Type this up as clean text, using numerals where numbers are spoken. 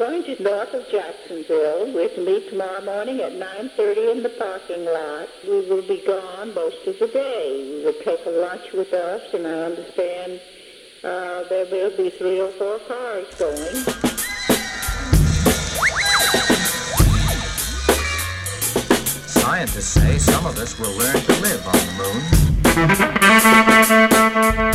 going to north of Jacksonville with me tomorrow morning at 9:30 in the parking lot. We will be gone most of the day. We will take a lunch with us, and I understand there will be 3 or 4 cars going. Scientists say some of us will learn to live on the moon.